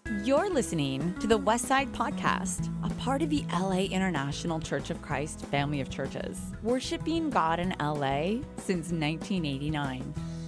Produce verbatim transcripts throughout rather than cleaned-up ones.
You're listening to the Westside Podcast, a part of the L A International Church of Christ family of churches, worshiping God in L A since nineteen eighty-nine.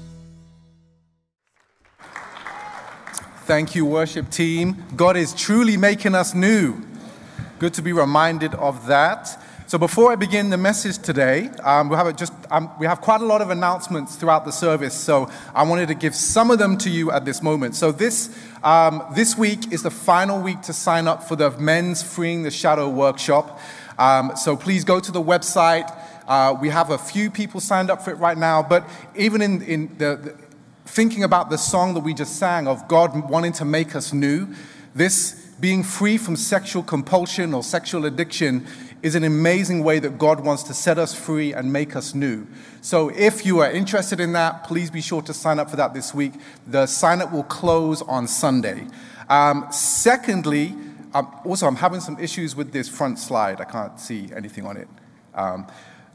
Thank you, worship team. God is truly making us new. Good to be reminded of that. So before I begin the message today, um, we have a just um, we have quite a lot of announcements throughout the service. So I wanted to give some of them to you at this moment. So this um, this week is the final week to sign up for the Men's Freeing the Shadow workshop. Um, so please go to the website. Uh, we have a few people signed up for it right now. But even in in the, the thinking about the song that we just sang of God wanting to make us new, this being free from sexual compulsion or sexual addiction is an amazing way that God wants to set us free and make us new. So if you are interested in that, please be sure to sign up for that this week. The sign up will close on Sunday. Um, secondly, um, also I'm having some issues with this front slide. I can't see anything on it. Um,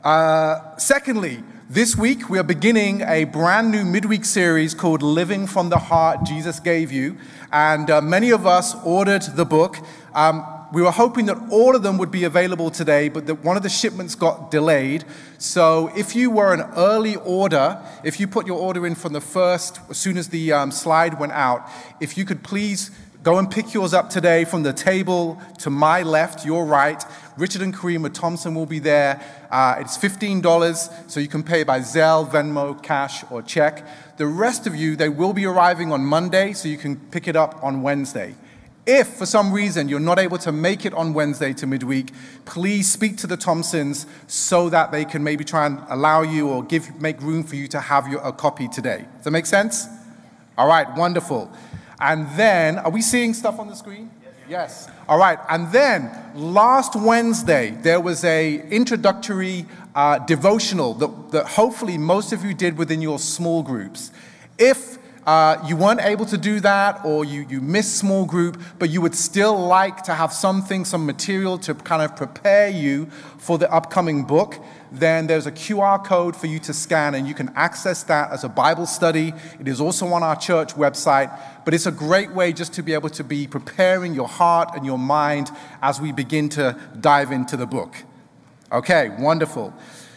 uh, secondly, this week we are beginning a brand new midweek series called Living from the Heart Jesus Gave You. And uh, many of us ordered the book. Um, We were hoping that all of them would be available today, but that one of the shipments got delayed. So if you were an early order, if you put your order in from the first, as soon as the um, slide went out, if you could please go and pick yours up today from the table to my left, your right. Richard and Karima Thompson will be there. Uh, it's fifteen dollars, so you can pay by Zelle, Venmo, cash, or check. The rest of you, they will be arriving on Monday, so you can pick it up on Wednesday. If, for some reason, you're not able to make it on Wednesday to midweek, please speak to the Thompsons so that they can maybe try and allow you or give make room for you to have your, a copy today. Does that make sense? All right, wonderful. And then, are we seeing stuff on the screen? Yes. All right, and then last Wednesday, there was a introductory uh, devotional that, that hopefully most of you did within your small groups. If Uh, you weren't able to do that, or you, you missed small group, but you would still like to have something, some material to kind of prepare you for the upcoming book, then there's a Q R code for you to scan, and you can access that as a Bible study. It is also on our church website, but it's a great way just to be able to be preparing your heart and your mind as we begin to dive into the book. Okay, wonderful.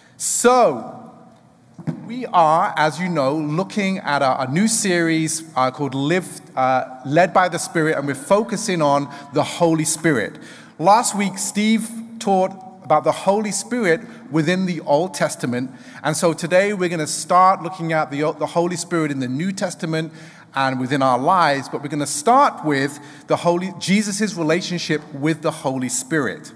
So, we are, as you know, looking at a, a new series uh, called Live, uh, Led by the Spirit, and we're focusing on the Holy Spirit. Last week, Steve taught about the Holy Spirit within the Old Testament, and so today we're going to start looking at the, the Holy Spirit in the New Testament and within our lives, but we're going to start with the Holy Jesus' relationship with the Holy Spirit.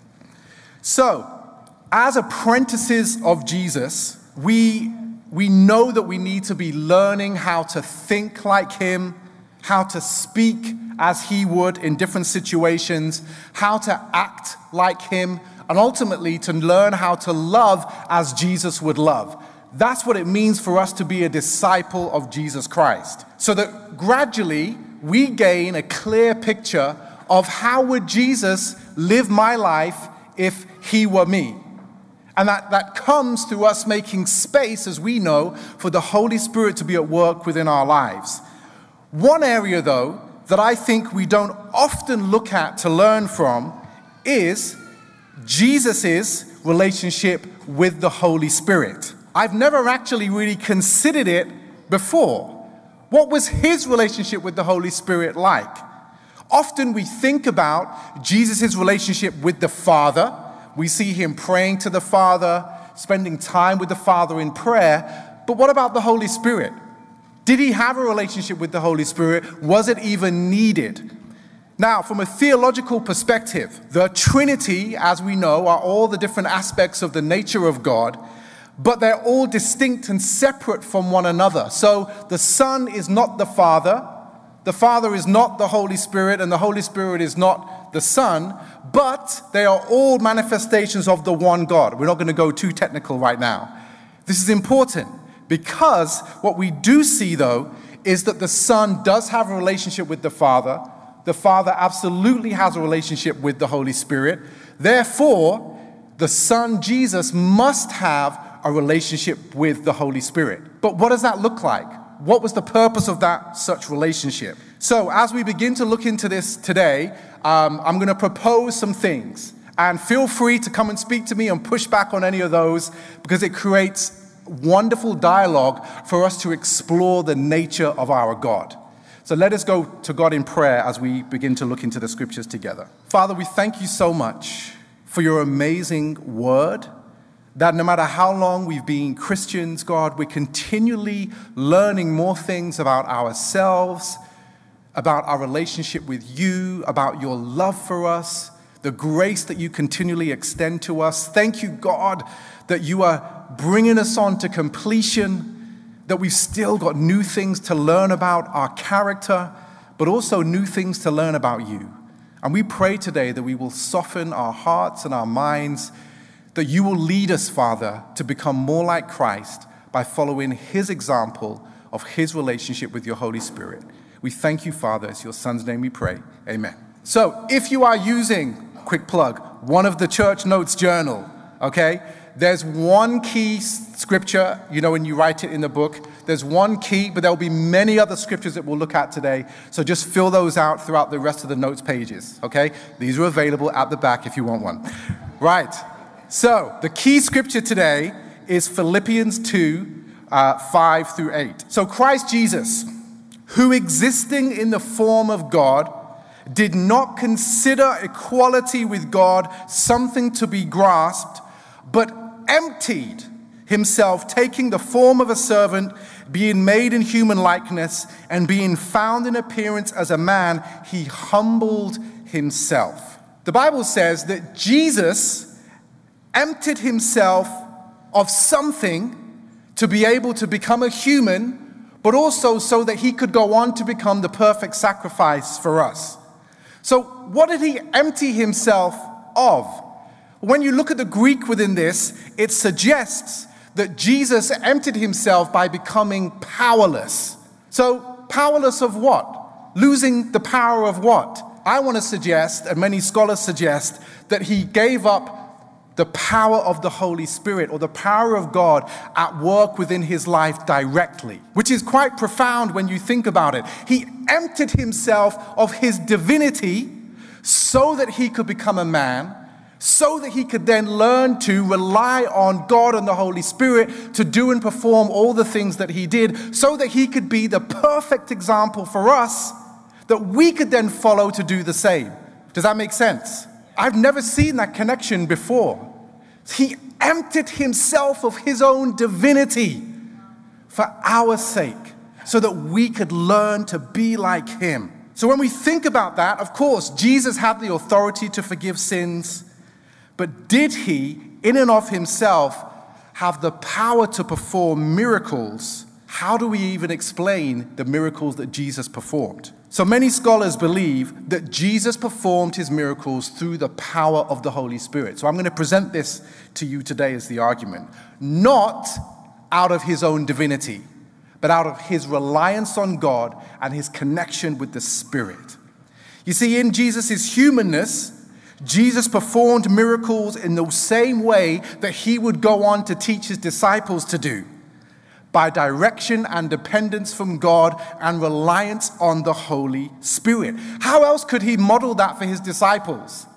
So, as apprentices of Jesus, We we know that we need to be learning how to think like him, how to speak as he would in different situations, how to act like him, and ultimately to learn how to love as Jesus would love. That's what it means for us to be a disciple of Jesus Christ. So that gradually we gain a clear picture of how would Jesus live my life if he were me. And that, that comes through us making space, as we know, for the Holy Spirit to be at work within our lives. One area, though, that I think we don't often look at to learn from is Jesus' relationship with the Holy Spirit. I've never actually really considered it before. What was his relationship with the Holy Spirit like? Often we think about Jesus' relationship with the Father. We see him praying to the Father, spending time with the Father in prayer. But what about the Holy Spirit? Did he have a relationship with the Holy Spirit? Was it even needed? Now, from a theological perspective, the Trinity, as we know, are all the different aspects of the nature of God, but they're all distinct and separate from one another. So the Son is not the Father, the Father is not the Holy Spirit, and the Holy Spirit is not the Son, but they are all manifestations of the one God. We're not going to go too technical right now. This is important because what we do see, though, is that the Son does have a relationship with the Father. The Father absolutely has a relationship with the Holy Spirit. Therefore, the Son, Jesus, must have a relationship with the Holy Spirit. But what does that look like? What was the purpose of that such relationship? So as we begin to look into this today, um, I'm going to propose some things. And feel free to come and speak to me and push back on any of those, because it creates wonderful dialogue for us to explore the nature of our God. So let us go to God in prayer as we begin to look into the scriptures together. Father, we thank you so much for your amazing word, that no matter how long we've been Christians, God, we're continually learning more things about ourselves, about our relationship with you, about your love for us, the grace that you continually extend to us. Thank you, God, that you are bringing us on to completion, that we've still got new things to learn about our character, but also new things to learn about you. And we pray today that we will soften our hearts and our minds, that you will lead us, Father, to become more like Christ by following his example of his relationship with your Holy Spirit. We thank you, Father. It's your Son's name we pray. Amen. So if you are using, quick plug, one of the Church Notes journal, okay, there's one key scripture, you know, when you write it in the book, there's one key, but there'll be many other scriptures that we'll look at today. So just fill those out throughout the rest of the notes pages, okay? These are available at the back if you want one. Right. So the key scripture today is Philippians two, uh, five through eight. So Christ Jesus, who existing in the form of God, did not consider equality with God something to be grasped, but emptied himself, taking the form of a servant, being made in human likeness, and being found in appearance as a man, he humbled himself. The Bible says that Jesus emptied himself of something to be able to become a human, but also so that he could go on to become the perfect sacrifice for us. So what did he empty himself of? When you look at the Greek within this, it suggests that Jesus emptied himself by becoming powerless. So powerless of what? Losing the power of what? I want to suggest, and many scholars suggest, that he gave up the power of the Holy Spirit, or the power of God at work within his life directly, which is quite profound when you think about it. He emptied himself of his divinity so that he could become a man, so that he could then learn to rely on God and the Holy Spirit to do and perform all the things that he did, so that he could be the perfect example for us that we could then follow to do the same. Does that make sense? I've never seen that connection before. He emptied himself of his own divinity for our sake, so that we could learn to be like him. So when we think about that, of course, Jesus had the authority to forgive sins, but did he, in and of himself, have the power to perform miracles? How do we even explain the miracles that Jesus performed? So many scholars believe that Jesus performed his miracles through the power of the Holy Spirit. So I'm going to present this to you today as the argument. Not out of his own divinity, but out of his reliance on God and his connection with the Spirit. You see, in Jesus' humanness, Jesus performed miracles in the same way that he would go on to teach his disciples to do, by direction and dependence from God and reliance on the Holy Spirit. How else could he model that for his disciples?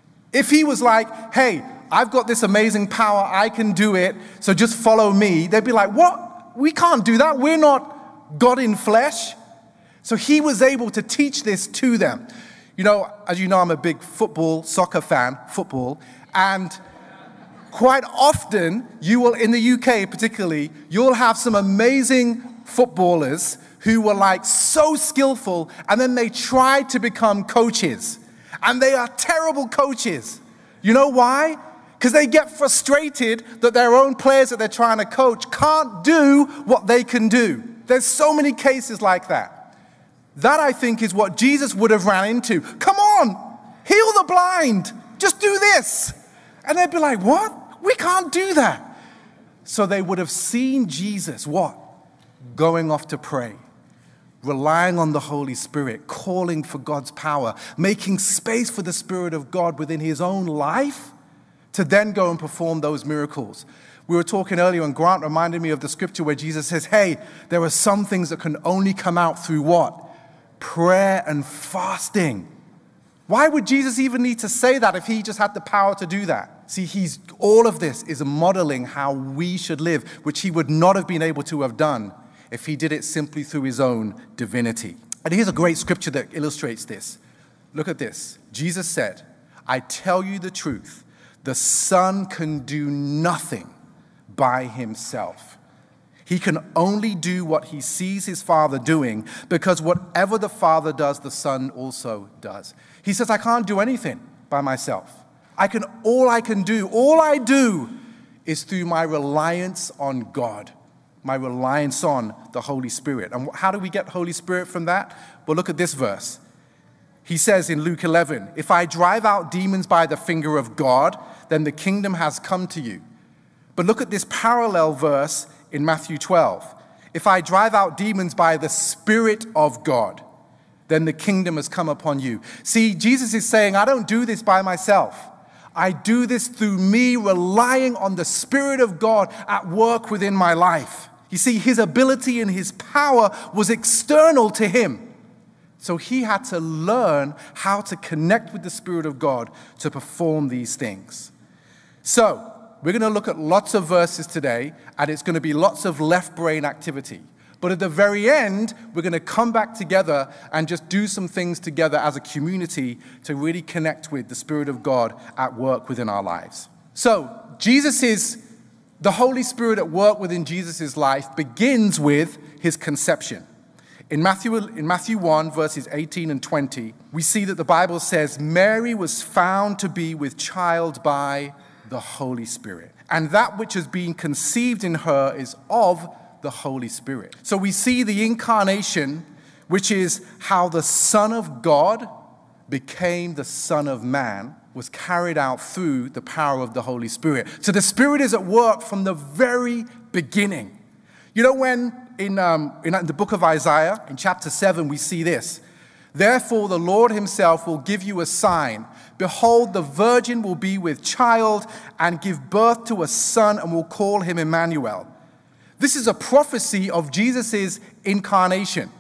If he was like, hey, I've got this amazing power, I can do it, so just follow me, they'd be like, what? We can't do that. We're not God in flesh. So he was able to teach this to them. You know, as you know, I'm a big football, soccer fan, football, and quite often, you will, in the U K particularly, you'll have some amazing footballers who were like so skillful, and then they try to become coaches. And they are terrible coaches. You know why? Because they get frustrated that their own players that they're trying to coach can't do what they can do. There's so many cases like that. That, I think, is what Jesus would have ran into. Come on, heal the blind. Just do this. And they'd be like, what? We can't do that. So they would have seen Jesus, what? Going off to pray, relying on the Holy Spirit, calling for God's power, making space for the Spirit of God within his own life to then go and perform those miracles. We were talking earlier, and Grant reminded me of the scripture where Jesus says, hey, there are some things that can only come out through what? prayer and fasting. Why would Jesus even need to say that if he just had the power to do that? See, he's all of this is modeling how we should live, which he would not have been able to have done if he did it simply through his own divinity. And here's a great scripture that illustrates this. Look at this. Jesus said, I tell you the truth, the Son can do nothing by himself. He can only do what he sees his Father doing, because whatever the Father does, the Son also does. He says, I can't do anything by myself. I can, all I can do, all I do is through my reliance on God, my reliance on the Holy Spirit. And how do we get Holy Spirit from that? Well, look at this verse. He says in Luke eleven, if I drive out demons by the finger of God, then the kingdom has come to you. But look at this parallel verse in Matthew twelve. If I drive out demons by the Spirit of God, then the kingdom has come upon you. See, Jesus is saying, I don't do this by myself. I do this through me relying on the Spirit of God at work within my life. You see, his ability and his power was external to him. So he had to learn how to connect with the Spirit of God to perform these things. So we're going to look at lots of verses today, and it's going to be lots of left brain activity. But at the very end, we're going to come back together and just do some things together as a community to really connect with the Spirit of God at work within our lives. So Jesus is, the Holy Spirit at work within Jesus' life begins with his conception. In Matthew, in Matthew one, verses eighteen and twenty, we see that the Bible says, Mary was found to be with child by the Holy Spirit. And that which has been conceived in her is of the Holy Spirit. So we see the incarnation, which is how the Son of God became the Son of Man, was carried out through the power of the Holy Spirit. So the Spirit is at work from the very beginning. You know, when in, um, in the book of Isaiah, in chapter seven, we see this. Therefore, the Lord himself will give you a sign. Behold, the virgin will be with child and give birth to a son and will call him Emmanuel. This is a prophecy of Jesus' incarnation.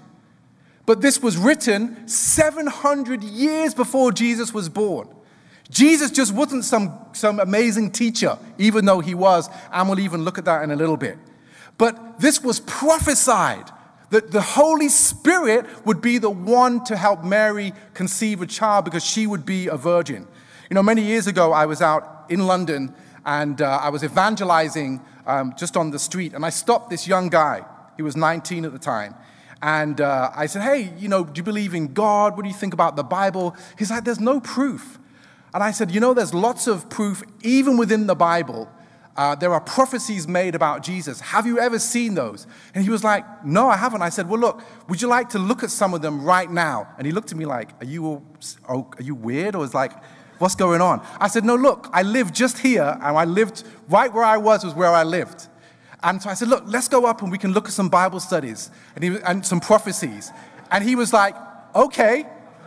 But this was written seven hundred years before Jesus was born. Jesus just wasn't some, some amazing teacher, even though he was, and we'll even look at that in a little bit. But this was prophesied, that the Holy Spirit would be the one to help Mary conceive a child because she would be a virgin. You know, many years ago, I was out in London and uh, I was evangelizing um, just on the street, and I stopped this young guy. He was nineteen at the time. And uh, I said, hey, you know, do you believe in God? What do you think about the Bible? He's like, there's no proof. And I said, you know, there's lots of proof, even within the Bible. Uh, there are prophecies made about Jesus. Have you ever seen those? And he was like, no, I haven't. I said, well, look, would you like to look at some of them right now? And he looked at me like, are you all, oh, are you weird? Or was like, what's going on? I said, no, look, I live just here, and I lived right where I was was where I lived. And so I said, look, let's go up and we can look at some Bible studies and, he, and some prophecies. And he was like, okay.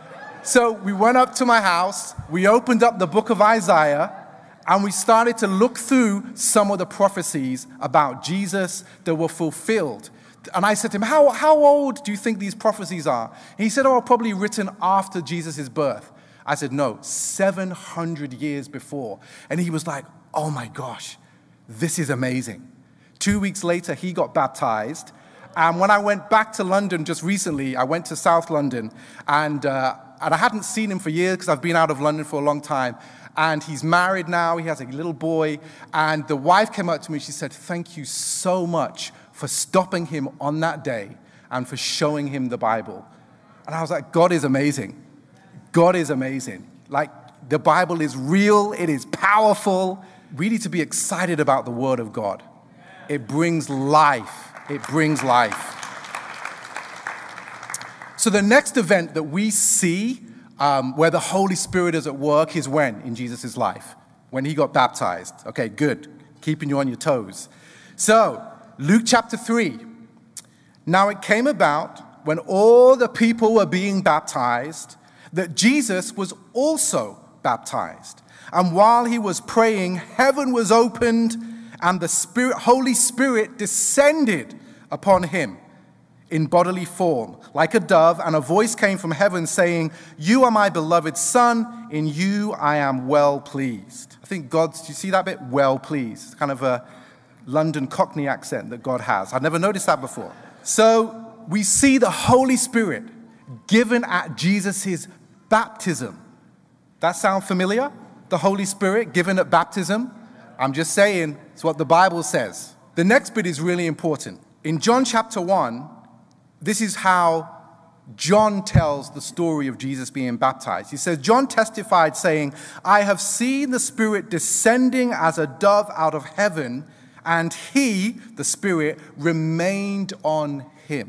So we went up to my house, we opened up the book of Isaiah, and we started to look through some of the prophecies about Jesus that were fulfilled. And I said to him, how, how old do you think these prophecies are? And he said, oh, probably written after Jesus' birth. I said, no, seven hundred years before. And he was like, oh my gosh, this is amazing. Two weeks later, he got baptized. And when I went back to London just recently, I went to South London, and, uh, and I hadn't seen him for years because I've been out of London for a long time. And he's married now, he has a little boy, and the wife came up to me, she said, thank you so much for stopping him on that day and for showing him the Bible. And I was like, God is amazing. God is amazing. Like, the Bible is real, it is powerful. We need to be excited about the Word of God. It brings life. It brings life. So the next event that we see Um, where the Holy Spirit is at work is when in Jesus' life? When he got baptized. Okay, good. Keeping you on your toes. So, Luke chapter three. Now it came about when all the people were being baptized that Jesus was also baptized. And while he was praying, heaven was opened and the Spirit, Holy Spirit descended upon him in bodily form, like a dove, and a voice came from heaven saying, "You are my beloved Son, in you I am well pleased." I think God's, do you see that bit? Well pleased. It's kind of a London Cockney accent that God has. I've never noticed that before. So we see the Holy Spirit given at Jesus' baptism. That sound familiar? The Holy Spirit given at baptism? I'm just saying, it's what the Bible says. The next bit is really important. In John chapter one, this is how John tells the story of Jesus being baptized. He says, John testified saying, "I have seen the Spirit descending as a dove out of heaven, and he," the Spirit, "remained on him."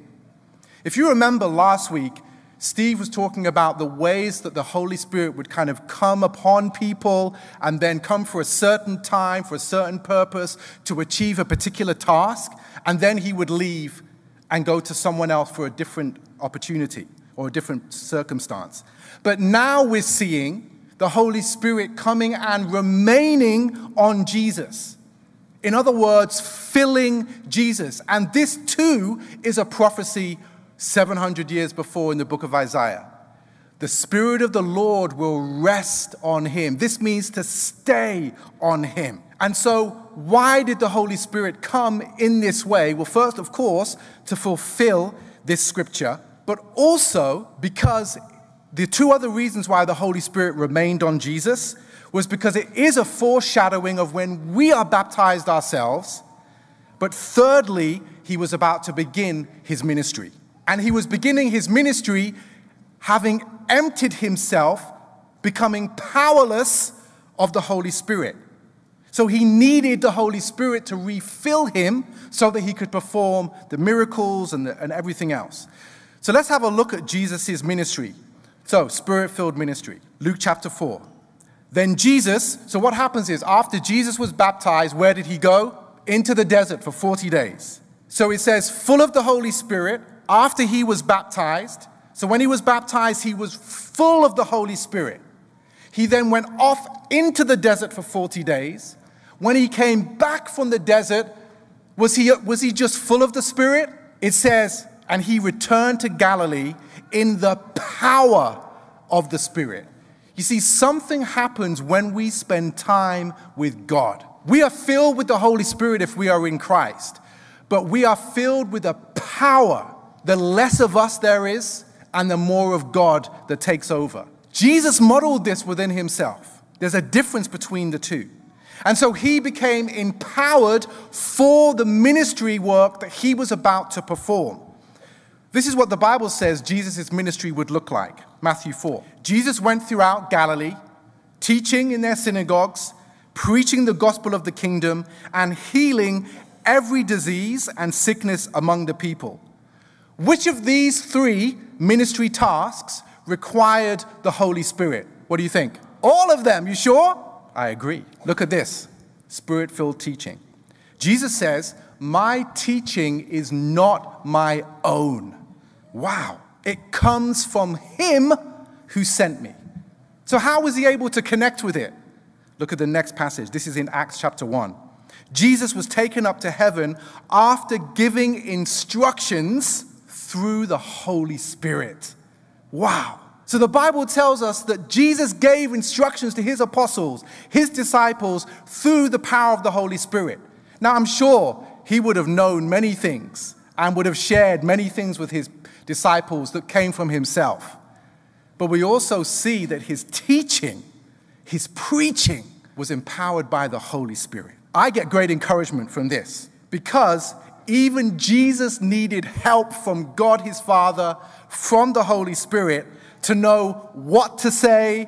If you remember last week, Steve was talking about the ways that the Holy Spirit would kind of come upon people and then come for a certain time, for a certain purpose, to achieve a particular task, and then he would leave and go to someone else for a different opportunity or a different circumstance. But now we're seeing the Holy Spirit coming and remaining on Jesus. In other words, filling Jesus. And this too is a prophecy seven hundred years before in the book of Isaiah. The Spirit of the Lord will rest on him. This means to stay on him. And so why did the Holy Spirit come in this way? Well, first, of course, to fulfill this scripture, but also because the two other reasons why the Holy Spirit remained on Jesus was because it is a foreshadowing of when we are baptized ourselves. But thirdly, he was about to begin his ministry. And he was beginning his ministry having emptied himself, becoming powerless of the Holy Spirit. So he needed the Holy Spirit to refill him so that he could perform the miracles and, the, and everything else. So let's have a look at Jesus' ministry. So, Spirit-filled ministry. Luke chapter four. Then Jesus, so what happens is, after Jesus was baptized, where did he go? Into the desert for forty days. So it says, full of the Holy Spirit, after he was baptized. So when he was baptized, he was full of the Holy Spirit. He then went off into the desert for forty days. When he came back from the desert, was he, was he just full of the Spirit? It says, and he returned to Galilee in the power of the Spirit. You see, something happens when we spend time with God. We are filled with the Holy Spirit if we are in Christ, but we are filled with a power. The less of us there is, and the more of God that takes over. Jesus modeled this within himself. There's a difference between the two. And so he became empowered for the ministry work that he was about to perform. This is what the Bible says Jesus' ministry would look like. Matthew four. Jesus went throughout Galilee, teaching in their synagogues, preaching the gospel of the kingdom, and healing every disease and sickness among the people. Which of these three ministry tasks required the Holy Spirit? What do you think? All of them, you sure? I agree. Look at this, Spirit-filled teaching. Jesus says, my teaching is not my own. Wow. It comes from him who sent me. So how was he able to connect with it? Look at the next passage. This is in Acts chapter one. Jesus was taken up to heaven after giving instructions through the Holy Spirit. Wow. So the Bible tells us that Jesus gave instructions to his apostles, his disciples, through the power of the Holy Spirit. Now, I'm sure he would have known many things and would have shared many things with his disciples that came from himself. But we also see that his teaching, his preaching, was empowered by the Holy Spirit. I get great encouragement from this because even Jesus needed help from God his Father, from the Holy Spirit, to know what to say,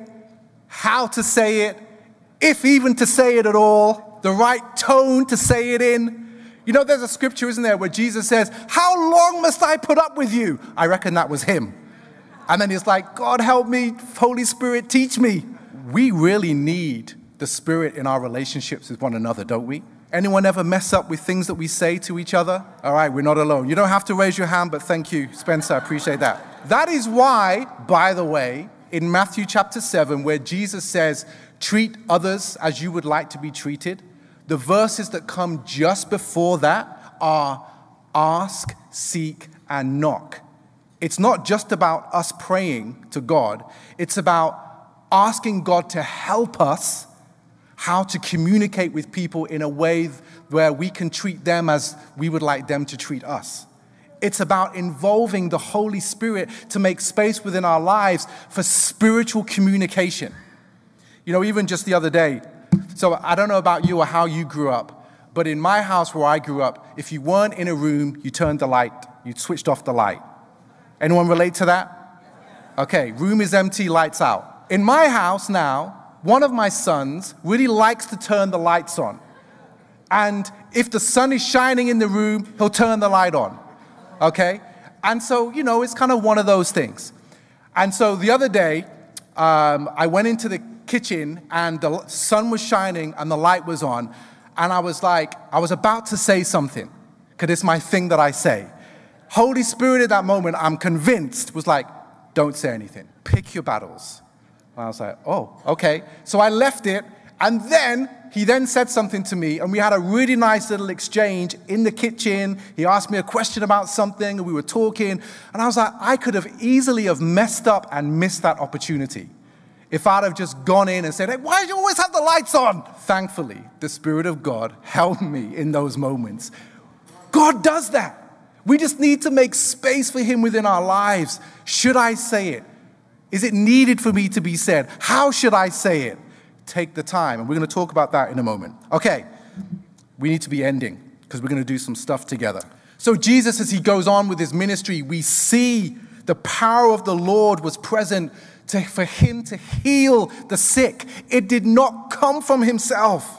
how to say it, if even to say it at all, the right tone to say it in. You know, there's a scripture, isn't there, where Jesus says, how long must I put up with you? I reckon that was him. And then he's like, God help me, Holy Spirit, teach me. We really need the Spirit in our relationships with one another, don't we? Anyone ever mess up with things that we say to each other? All right, we're not alone. You don't have to raise your hand, but thank you, Spencer. I appreciate that. That is why, by the way, in Matthew chapter seven, where Jesus says, treat others as you would like to be treated, the verses that come just before that are ask, seek, and knock. It's not just about us praying to God. It's about asking God to help us how to communicate with people in a way where we can treat them as we would like them to treat us. It's about involving the Holy Spirit to make space within our lives for spiritual communication. You know, even just the other day, so I don't know about you or how you grew up, but in my house where I grew up, if you weren't in a room, you turned the light, you switched off the light. Anyone relate to that? Okay, room is empty, lights out. In my house now, one of my sons really likes to turn the lights on. And if the sun is shining in the room, he'll turn the light on. Okay? And so, you know, it's kind of one of those things. And so the other day, um, I went into the kitchen and the sun was shining and the light was on. And I was like, I was about to say something, because it's my thing that I say. Holy Spirit at that moment, I'm convinced, was like, don't say anything. Pick your battles. And I was like, oh, okay. So I left it, and then he then said something to me, and we had a really nice little exchange in the kitchen. He asked me a question about something, and we were talking, and I was like, I could have easily have messed up and missed that opportunity if I'd have just gone in and said, hey, why do you always have the lights on? Thankfully, the Spirit of God helped me in those moments. God does that. We just need to make space for him within our lives. Should I say it? Is it needed for me to be said? How should I say it? Take the time. And we're going to talk about that in a moment. Okay, we need to be ending because we're going to do some stuff together. So Jesus, as he goes on with his ministry, we see the power of the Lord was present to, for him to heal the sick. It did not come from himself.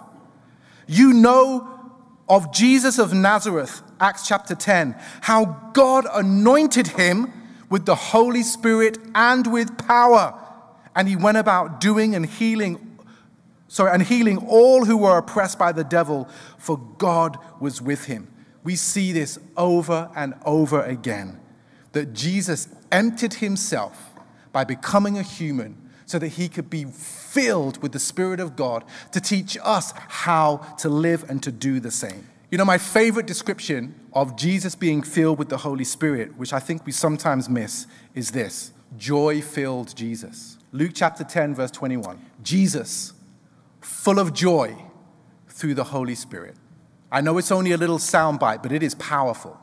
You know of Jesus of Nazareth, Acts chapter ten, how God anointed him with the Holy Spirit and with power. And he went about doing and healing, sorry, and healing all who were oppressed by the devil, for God was with him. We see this over and over again, that Jesus emptied himself by becoming a human so that he could be filled with the Spirit of God to teach us how to live and to do the same. You know, my favorite description of Jesus being filled with the Holy Spirit, which I think we sometimes miss, is this: joy-filled Jesus. Luke chapter ten, verse twenty-one. Jesus, full of joy through the Holy Spirit. I know it's only a little soundbite, but it is powerful.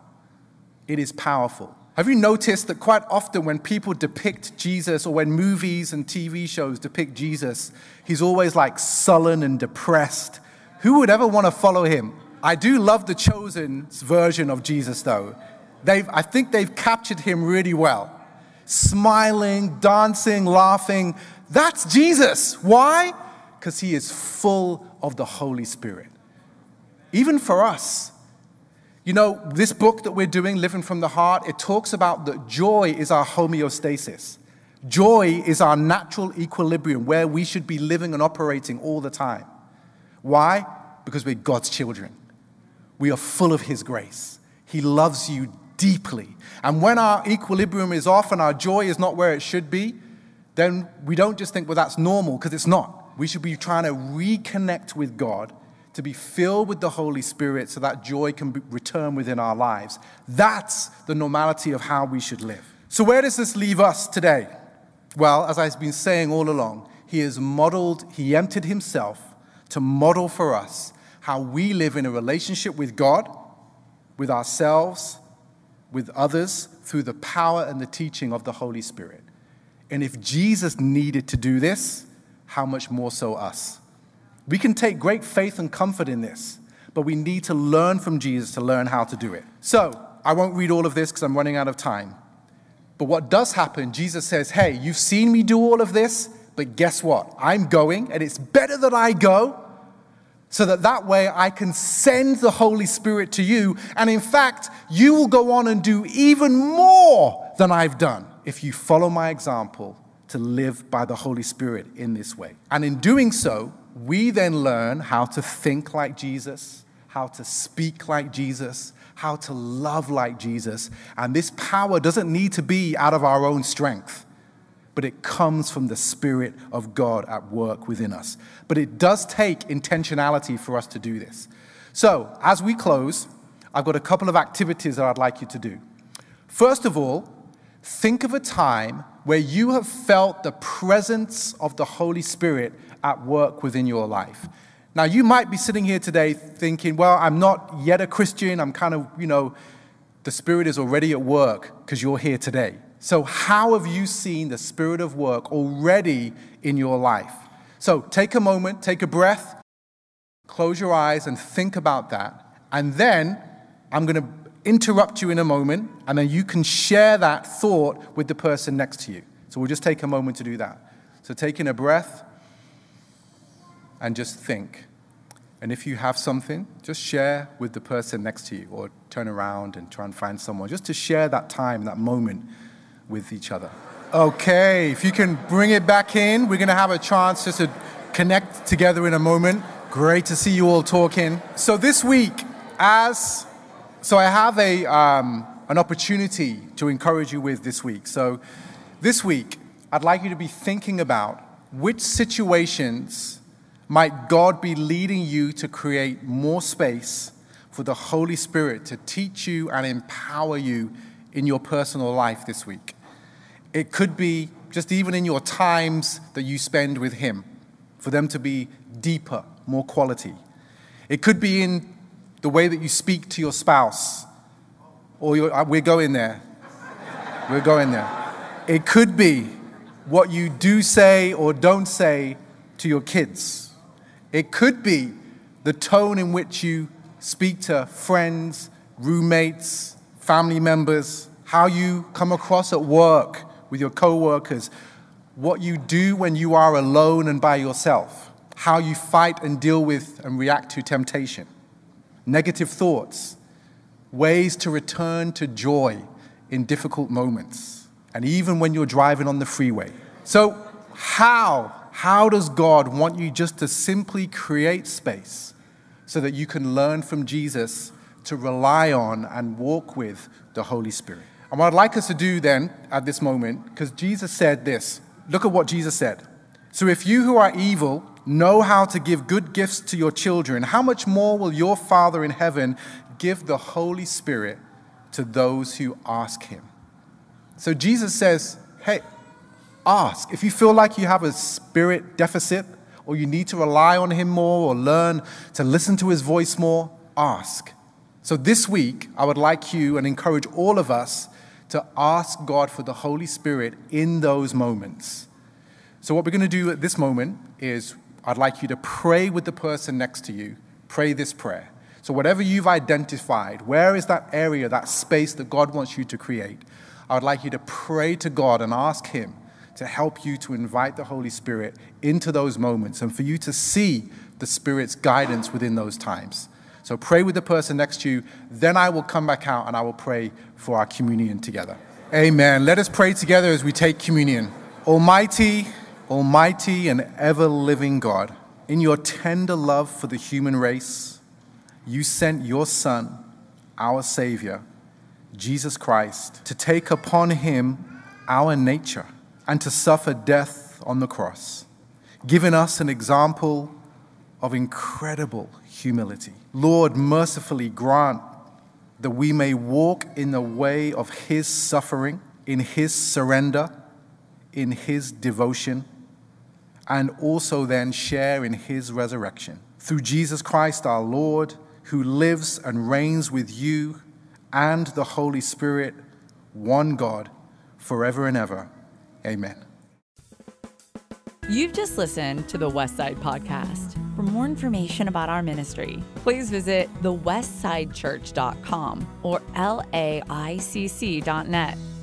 It is powerful. Have you noticed that quite often when people depict Jesus, or when movies and T V shows depict Jesus, he's always like sullen and depressed? Who would ever want to follow him? I do love the Chosen's version of Jesus, though. They've, I think they've captured him really well. Smiling, dancing, laughing. That's Jesus. Why? Because he is full of the Holy Spirit. Even for us. You know, this book that we're doing, Living from the Heart, it talks about that joy is our homeostasis. Joy is our natural equilibrium where we should be living and operating all the time. Why? Because we're God's children. We are full of his grace. He loves you deeply. And when our equilibrium is off and our joy is not where it should be, then we don't just think, well, that's normal, because it's not. We should be trying to reconnect with God, to be filled with the Holy Spirit so that joy can be, return within our lives. That's the normality of how we should live. So where does this leave us today? Well, as I've been saying all along, he has modeled, he emptied himself to model for us how we live in a relationship with God, with ourselves, with others, through the power and the teaching of the Holy Spirit. And if Jesus needed to do this, how much more so us? We can take great faith and comfort in this, but we need to learn from Jesus to learn how to do it. So, I won't read all of this because I'm running out of time. But what does happen, Jesus says, hey, you've seen me do all of this, but guess what? I'm going, and it's better that I go, so that that way I can send the Holy Spirit to you. And in fact, you will go on and do even more than I've done if you follow my example to live by the Holy Spirit in this way. And in doing so, we then learn how to think like Jesus, how to speak like Jesus, how to love like Jesus. And this power doesn't need to be out of our own strength, but it comes from the Spirit of God at work within us. But it does take intentionality for us to do this. So, as we close, I've got a couple of activities that I'd like you to do. First of all, think of a time where you have felt the presence of the Holy Spirit at work within your life. Now, you might be sitting here today thinking, well, I'm not yet a Christian. I'm kind of, you know, the Spirit is already at work because you're here today. So how have you seen the Spirit of work already in your life? So take a moment, take a breath, close your eyes and think about that. And then I'm going to interrupt you in a moment, and then you can share that thought with the person next to you. So we'll just take a moment to do that. So taking a breath and just think. And if you have something, just share with the person next to you, or turn around and try and find someone, just to share that time, that moment with each other. Okay, if you can bring it back in, we're going to have a chance just to connect together in a moment. Great to see you all talking. So this week, as so I have a um, an opportunity to encourage you with this week. So this week, I'd like you to be thinking about which situations might God be leading you to create more space for the Holy Spirit to teach you and empower you in your personal life this week. It could be just even in your times that you spend with Him, for them to be deeper, more quality. It could be in the way that you speak to your spouse, or your, we're going there. We're going there. It could be what you do say or don't say to your kids. It could be the tone in which you speak to friends, roommates, family members, how you come across at work with your co-workers, what you do when you are alone and by yourself, how you fight and deal with and react to temptation, negative thoughts, ways to return to joy in difficult moments, and even when you're driving on the freeway. So how, how does God want you just to simply create space so that you can learn from Jesus to rely on and walk with the Holy Spirit? And what I'd like us to do then at this moment, because Jesus said this, look at what Jesus said. So if you who are evil know how to give good gifts to your children, how much more will your Father in heaven give the Holy Spirit to those who ask Him? So Jesus says, hey, ask. If you feel like you have a spirit deficit, or you need to rely on Him more, or learn to listen to His voice more, ask. So this week, I would like you and encourage all of us to ask God for the Holy Spirit in those moments. So what we're going to do at this moment is I'd like you to pray with the person next to you. Pray this prayer. So whatever you've identified, where is that area, that space that God wants you to create? I would like you to pray to God and ask Him to help you to invite the Holy Spirit into those moments and for you to see the Spirit's guidance within those times. So pray with the person next to you. Then I will come back out and I will pray for our communion together. Amen. Let us pray together as we take communion. Almighty, Almighty and ever-living God, in your tender love for the human race, you sent your Son, our Savior, Jesus Christ, to take upon Him our nature and to suffer death on the cross, giving us an example of incredible humility. Lord, mercifully grant that we may walk in the way of His suffering, in His surrender, in His devotion, and also then share in His resurrection. Through Jesus Christ our Lord, who lives and reigns with you and the Holy Spirit, one God, forever and ever. Amen. You've just listened to the Westside Podcast. For more information about our ministry, please visit the westside church dot com or L A I C C dot net.